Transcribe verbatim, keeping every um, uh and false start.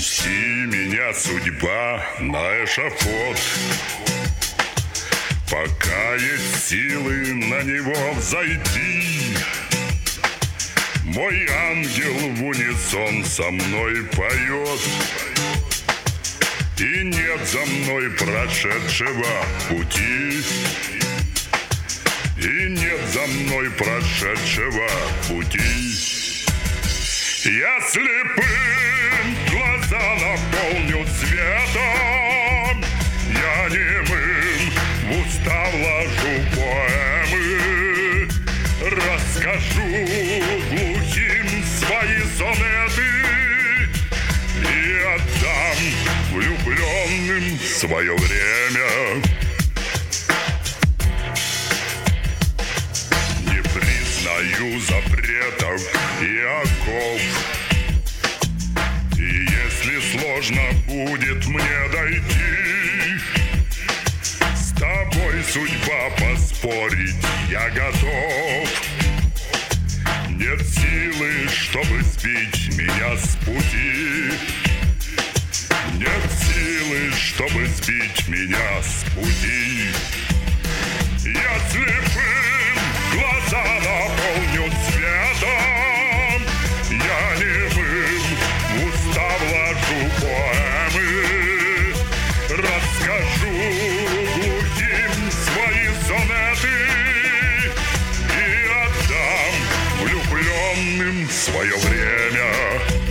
Пусти меня, судьба, на эшафот, пока есть силы на него взойти. Мой ангел в унисон со мной поет, и нет за мной прошедшего пути, и нет за мной прошедшего пути. Я слепым глаза наполню светом, я немым в уста вложу поэмы, расскажу глухим свои сонеты и отдам влюбленным свое время. Не признаю запретов и оков, и если сложно будет мне дойти, с тобой, судьба, поспорить я готов. Нет силы, чтобы сбить меня с пути, нет силы, чтобы сбить меня с пути. Я слепым глаза наполню светом, я немым в уста вложу поэмы, расскажу глухим свои сонеты и отдам влюбленным свое время.